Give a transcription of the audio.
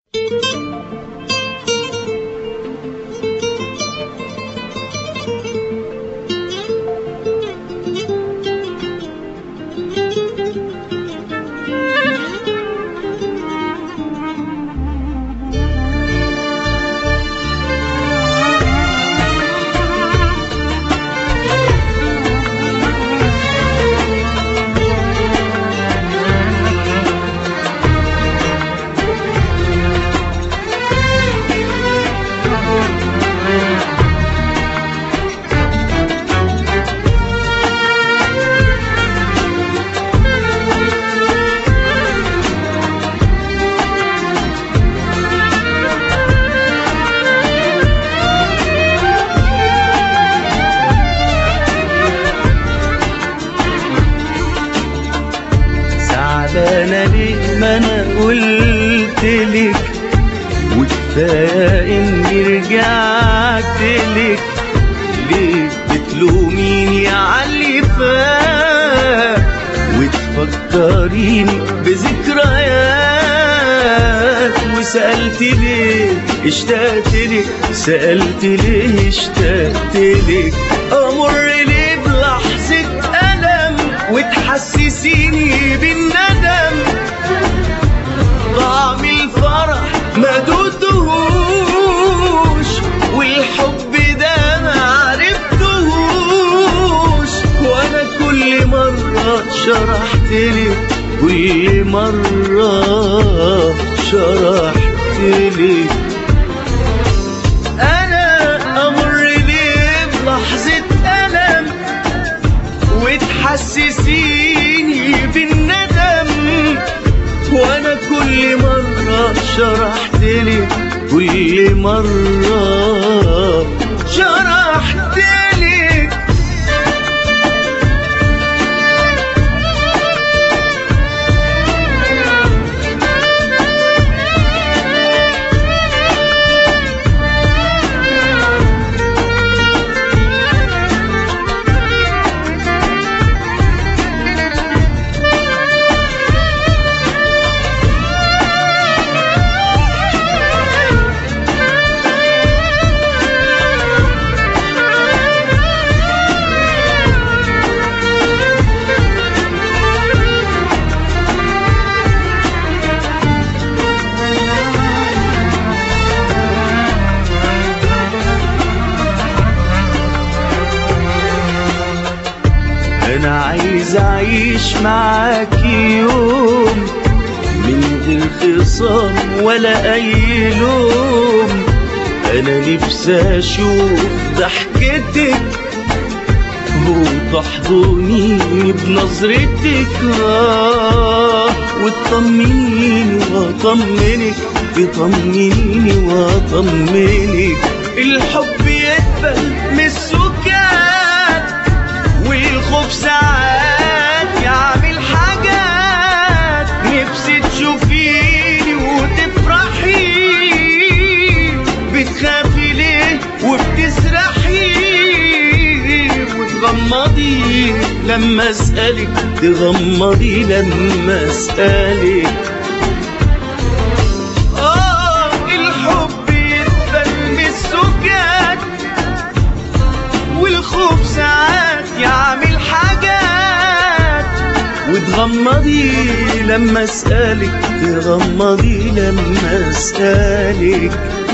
زعلانة ليه؟ ما انا قلتلك وكفاية اني رجعتلك. ليه بتلوميني عاللي فات وتفكريني بذكريات؟ وسألت ليه اشتقتلك، سألت ليه اشتقتلك. امر ليه بلحظة ألم وتحسسيني بالندم؟ طعم الفرح ما دوتهوش والحب ده ما عرفتهوش. وانا كل مرة شرحتلك، كل مرة شرحتلك. انا امر ليه بلحظة ألم وتحسسيني بالندم؟ وانا كل مرة شرحتلك، كل مرة شرحتلك. أنا عايز أعيش معاكي يوم من غير خصام ولا أي لوم. أنا نفسي أشوف ضحكتك وتحضنيني بنظرتك، وتطمنيني وأطمنك، تطمنيني وأطمنك. الحب يقبل من السكات والخوف ساعات يعمل حاجات. نفسي تشوفيني وتفرحي، بتخافي ليه وبتسرحي وتغمضي لما اسألك، تغمضي لما اسألك. الحب يقبل من السكات والخوف ساعات يعمل حاجات. وتغمضي لما اسألك، تغمضي لما اسألك.